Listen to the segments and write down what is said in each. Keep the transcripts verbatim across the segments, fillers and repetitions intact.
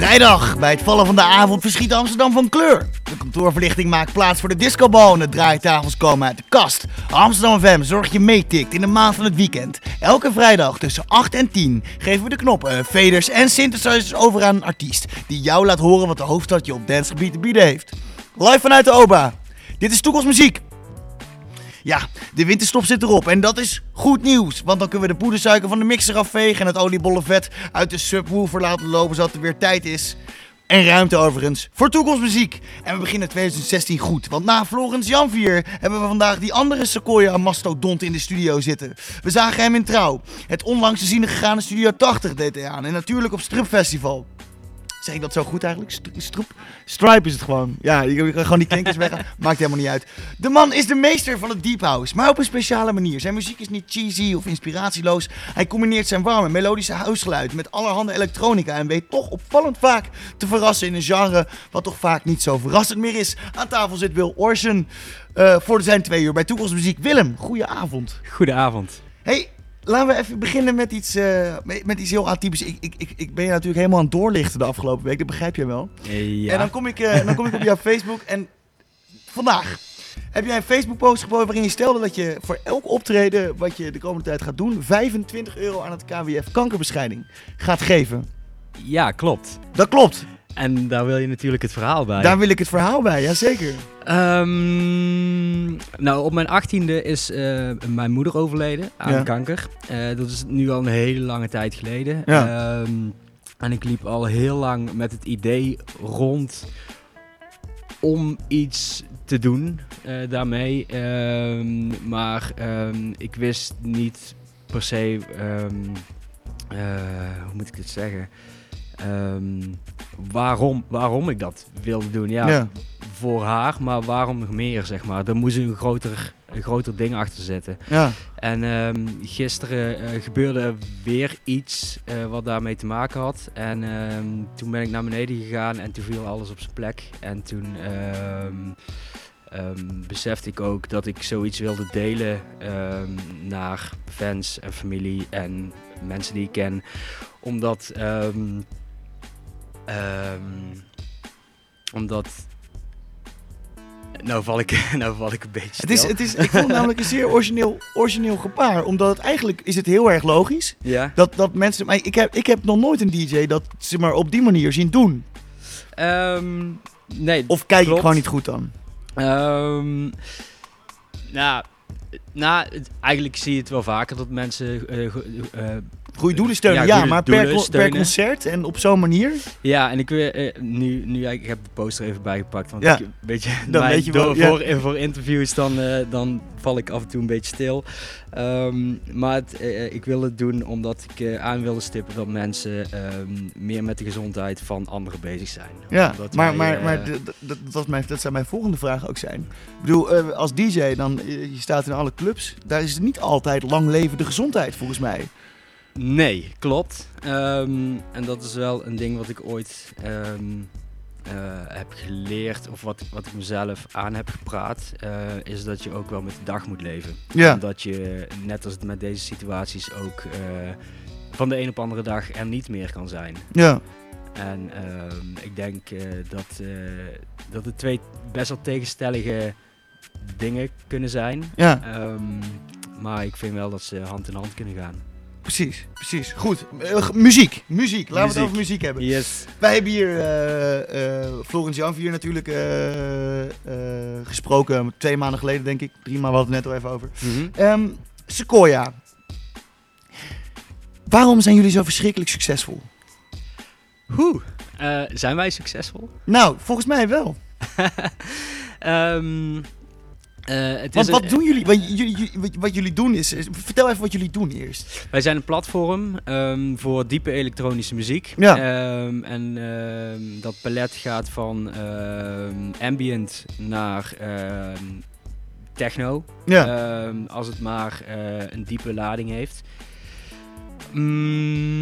Vrijdag, bij het vallen van de avond verschiet Amsterdam van kleur. De kantoorverlichting maakt plaats voor de discobal en de draaitafels komen uit de kast. Amsterdam F M zorgt je meetikt in de maand van het weekend. Elke vrijdag tussen acht en tien geven we de knoppen, faders en synthesizers over aan een artiest die jou laat horen wat de hoofdstad je op dancegebied te bieden heeft. Live vanuit de Oba. Dit is Toekomstmuziek. Ja, de winterstop zit erop en dat is goed nieuws, want dan kunnen we de poedersuiker van de mixer afvegen en het oliebollenvet uit de subwoofer laten lopen zodat er weer tijd is. En ruimte overigens voor Toekomstmuziek. En we beginnen twintig zestien goed, want na Florence Janvier hebben we vandaag die andere Sequoia mastodont in de studio zitten. We zagen hem in Trouw. Het onlangs te zien gegaane Studio tachtig deed hij aan en natuurlijk op Stripfestival. Zeg ik dat zo goed eigenlijk? Stroep? Stripe is het gewoon. Ja, je kan gewoon die klinkers weggaan. Maakt helemaal niet uit. De man is de meester van het deep house, maar op een speciale manier. Zijn muziek is niet cheesy of inspiratieloos. Hij combineert zijn warme, melodische huisgeluid met allerhande elektronica en weet toch opvallend vaak te verrassen in een genre wat toch vaak niet zo verrassend meer is. Aan tafel zit Will Orson uh, voor zijn twee uur bij Toekomstmuziek. Willem, goeie avond. Goedenavond. Hey. Laten we even beginnen met iets, uh, met, met iets heel atypisch. Ik, ik, ik, ik ben je natuurlijk helemaal aan het doorlichten de afgelopen week, dat begrijp je wel. Ja. En dan kom, ik, uh, dan kom ik op jouw Facebook en vandaag heb jij een Facebook post gepost waarin je stelde dat je voor elk optreden wat je de komende tijd gaat doen, vijfentwintig euro aan het K W F kankerbestrijding gaat geven. Ja, klopt. Dat klopt. En daar wil je natuurlijk het verhaal bij. Daar wil ik het verhaal bij, jazeker. Um, nou, op mijn achttiende is uh, mijn moeder overleden aan ja. kanker. Uh, dat is nu al een hele lange tijd geleden. Ja. Um, en ik liep al heel lang met het idee rond om iets te doen uh, daarmee. Um, maar um, ik wist niet per se, um, uh, hoe moet ik dit zeggen... Um, waarom, waarom ik dat wilde doen. Ja, ja, voor haar, maar waarom nog meer, zeg maar. Er moest een groter, een groter ding achter zitten. Ja. En um, gisteren uh, gebeurde er weer iets uh, wat daarmee te maken had. En um, toen ben ik naar beneden gegaan en toen viel alles op zijn plek. En toen um, um, besefte ik ook dat ik zoiets wilde delen um, naar fans en familie en mensen die ik ken. Omdat... Um, Um, omdat... Nou val ik, nou val ik een beetje stil. Het is, het is, ik vond het namelijk een zeer origineel, origineel gebaar. Omdat het eigenlijk is het heel erg logisch. Ja. Dat, dat mensen... Maar ik heb, ik heb nog nooit een D J dat ze maar op die manier zien doen. Um, nee, Of kijk klopt. ik gewoon niet goed dan? Um, nou... Nou, het, eigenlijk zie je het wel vaker dat mensen... Uh, uh, Goeie doelen steunen, ja, ja maar per, co- per concert en op zo'n manier? Ja, en ik wil uh, nu, nu, ik heb de poster even bijgepakt, want ja. ik, weet je, dan mijn, weet je door, wel, ja. voor, voor interviews dan, uh, dan val ik af en toe een beetje stil. Um, maar het, uh, ik wil het doen omdat ik uh, aan wilde stippen dat mensen um, meer met de gezondheid van anderen bezig zijn. Ja, Omdat maar, wij, maar, uh, maar d- d- d- dat, mijn, dat zou mijn volgende vraag ook zijn. Ik bedoel, uh, als D J, dan, uh, je staat in alle clubs, daar is het niet altijd lang levende gezondheid volgens mij. Nee, klopt. Um, en dat is wel een ding wat ik ooit um, uh, heb geleerd, of wat, wat ik mezelf aan heb gepraat, uh, is dat je ook wel met de dag moet leven. Ja. Omdat je, net als het met deze situaties, ook uh, van de een op andere dag er niet meer kan zijn. Ja. En um, ik denk uh, dat, uh, dat het twee best wel tegenstellige dingen kunnen zijn. Ja. Um, maar ik vind wel dat ze hand in hand kunnen gaan. Precies, precies. Goed. Uh, muziek, muziek. Laten muziek. we het over muziek hebben. Yes. Wij hebben hier uh, uh, Florence Janvier natuurlijk uh, uh, gesproken. Twee maanden geleden, denk ik. Drie maanden, we hadden het net al even over. Mm-hmm. Um, Sequoia. Waarom zijn jullie zo verschrikkelijk succesvol? Hoe? Uh, zijn wij succesvol? Nou, volgens mij wel. um, Uh, het Want is wat een, doen jullie? Wat jullie, wat jullie doen is, is... Vertel even wat jullie doen eerst. Wij zijn een platform um, voor diepe elektronische muziek. Ja. Um, en um, dat palet gaat van um, ambient naar um, techno. Ja. Um, als het maar uh, een diepe lading heeft. Mm, en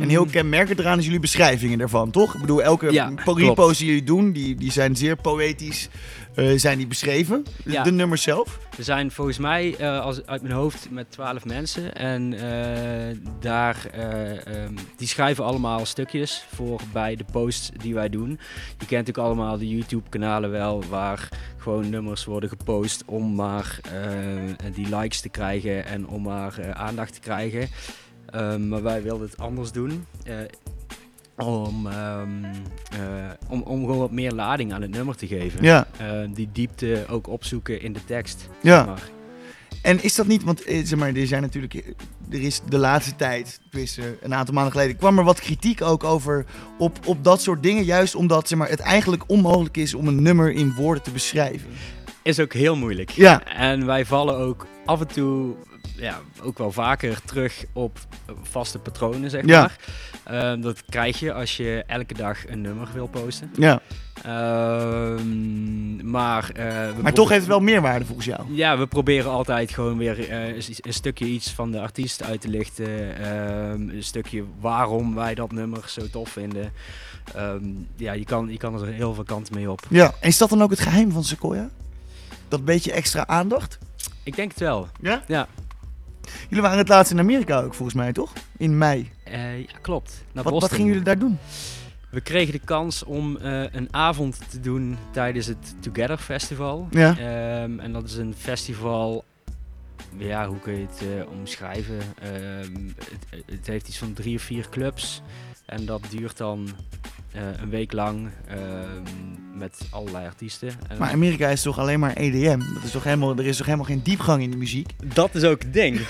En heel kenmerkend eraan is jullie beschrijvingen daarvan, toch? Ik bedoel, elke Ja, repo's die jullie doen, die, die zijn zeer poëtisch, uh, zijn die beschreven. Ja. De nummers zelf. We zijn volgens mij uh, als, uit mijn hoofd met twaalf mensen. En uh, daar, uh, um, die schrijven allemaal stukjes voor bij de posts die wij doen. Je kent natuurlijk allemaal de YouTube-kanalen wel, waar gewoon nummers worden gepost om maar uh, die likes te krijgen en om maar uh, aandacht te krijgen. Uh, maar wij wilden het anders doen. Uh, Om, um, uh, om, om gewoon wat meer lading aan het nummer te geven. Ja. Uh, die diepte ook opzoeken in de tekst. Ja. Zeg maar. En is dat niet, want zeg maar, er zijn natuurlijk, er is de laatste tijd, dus, uh, een aantal maanden geleden, kwam er wat kritiek ook over op, op dat soort dingen. Juist omdat zeg maar, het eigenlijk onmogelijk is om een nummer in woorden te beschrijven. Is ook heel moeilijk. Ja. En wij vallen ook af en toe, ja, ook wel vaker terug op vaste patronen, zeg Ja. maar. Uh, dat krijg je als je elke dag een nummer wil posten. Ja. Uh, maar uh, we Maar toch heeft het wel meerwaarde volgens jou. Ja, we proberen altijd gewoon weer uh, een stukje iets van de artiest uit te lichten. Uh, een stukje waarom wij dat nummer zo tof vinden. Um, ja, je kan, je kan er heel veel kanten mee op. Ja. En is dat dan ook het geheim van Sequoia? Dat beetje extra aandacht? Ik denk het wel. Ja? Ja. Jullie waren het laatst in Amerika ook volgens mij, toch? In mei. Uh, ja, klopt. Naar Wat, Boston. wat gingen jullie daar doen? We kregen de kans om uh, een avond te doen tijdens het Together Festival. Ja. Um, en dat is een festival, ja, hoe kun je het uh, omschrijven? Um, het, het heeft iets van drie of vier clubs. En dat duurt dan uh, een week lang uh, met allerlei artiesten. En Maar Amerika is toch alleen maar E D M? Dat is toch helemaal, er is toch helemaal geen diepgang in de muziek? dat is ook het ding.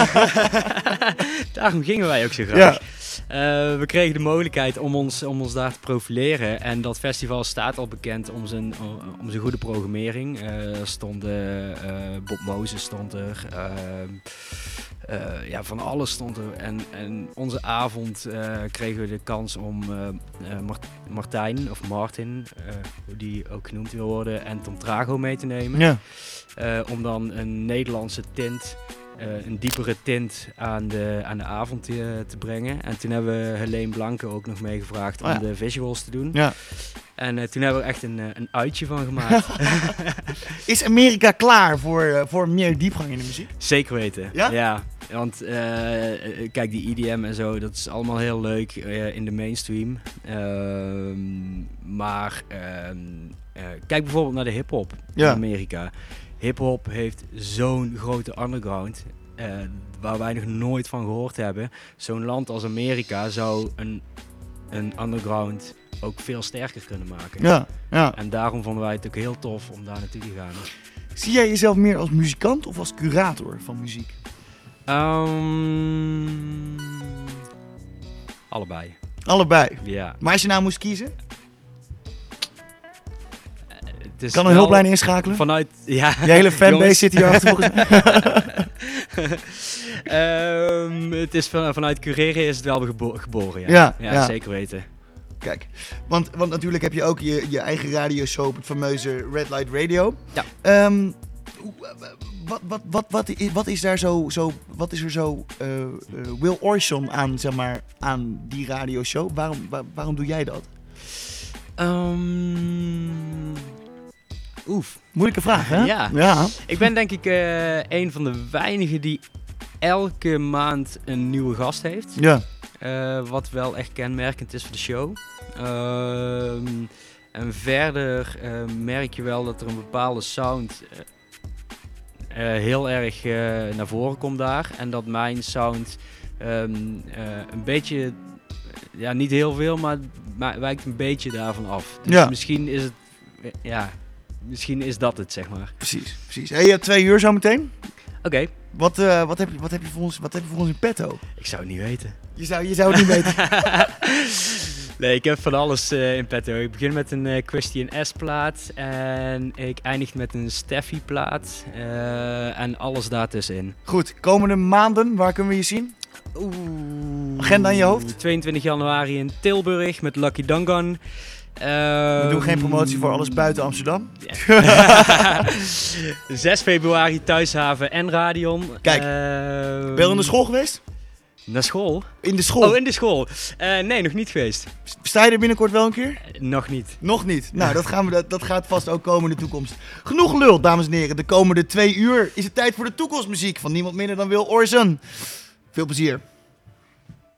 Daarom gingen wij ook zo graag. Ja. Uh, we kregen de mogelijkheid om ons, om ons daar te profileren. En dat festival staat al bekend om zijn, om zijn goede programmering. Uh, er stond uh, uh, Bob Moses stond er. Uh, uh, ja, van alles stond er. En, en onze avond uh, kregen we de kans om uh, uh, Mart- Martijn, of Martin, uh, hoe die ook genoemd wil worden, en Tom Trago mee te nemen. Ja. Uh, om dan een Nederlandse tint, uh, een diepere tint aan de, aan de avond te, te brengen. En toen hebben we Helene Blanke ook nog meegevraagd om oh ja. de visuals te doen. Ja. En uh, toen hebben we er echt een, uh, een uitje van gemaakt. Is Amerika klaar voor, uh, voor meer diepgang in de muziek? Zeker weten. Ja? Ja, want uh, kijk, die E D M en zo, dat is allemaal heel leuk uh, in de mainstream. Uh, maar uh, uh, kijk bijvoorbeeld naar de hip-hop Ja. in Amerika. Hip-hop heeft zo'n grote underground, uh, waar wij nog nooit van gehoord hebben. Zo'n land als Amerika zou een, een underground ook veel sterker kunnen maken. Ja, ja. En daarom vonden wij het ook heel tof om daar naartoe te gaan. Zie jij jezelf meer als muzikant of als curator van muziek? Um, allebei. Allebei. Ja. Maar als je nou moest kiezen, Het is kan een wel hulplijn inschakelen? Vanuit, ja. Je hele fanbase Jongens. zit hier achter volgens mij. um, het is van, vanuit cureren is het wel gebo- geboren, ja. Ja, ja, ja. zeker weten. Kijk, want, want natuurlijk heb je ook je, je eigen radioshow op het fameuze Red Light Radio. Ja. Um, wat, wat, wat, wat, is, wat is daar zo, zo, wat is er zo uh, uh, Will Orson aan, zeg maar, aan die radioshow? Waarom, waar, waarom doe jij dat? Um, oef. Moeilijke vraag, hè? Ja. ja. Ik ben denk ik uh, een van de weinigen die elke maand een nieuwe gast heeft. Ja. Uh, wat wel echt kenmerkend is voor de show. Uh, en verder uh, merk je wel dat er een bepaalde sound uh, uh, heel erg uh, naar voren komt daar. En dat mijn sound um, uh, een beetje, ja niet heel veel, maar, maar wijkt een beetje daarvan af. Dus Ja. misschien is het, ja, misschien is dat het, zeg maar. Precies, precies. Hey, je hebt twee uur zo meteen. Oké, okay. Wat, uh, wat, heb je, wat, heb je voor ons, wat heb je voor ons in petto? Ik zou het niet weten. Je zou, je zou het niet weten. Nee, ik heb van alles uh, in petto. Ik begin met een uh, Christian S plaat en ik eindig met een Steffi plaat uh, en alles daartussenin. Goed, komende maanden, waar kunnen we je zien? Oeh. Agenda in je hoofd? tweeëntwintig januari in Tilburg met Lucky Dangan. Um, We doen geen promotie voor alles buiten Amsterdam. Yeah. zes februari Thuishaven en Radion. Kijk, Uh, ben je al in de school geweest? Naar school? In de school. Oh, in de school. Uh, nee, nog niet geweest. Sta je er binnenkort wel een keer? Uh, nog niet. Nog niet. Nou, dat, gaan we, dat, dat gaat vast ook komen in de toekomst. Genoeg lul, dames en heren. De komende twee uur is het tijd voor de toekomstmuziek van niemand minder dan Will Orzon. Veel plezier.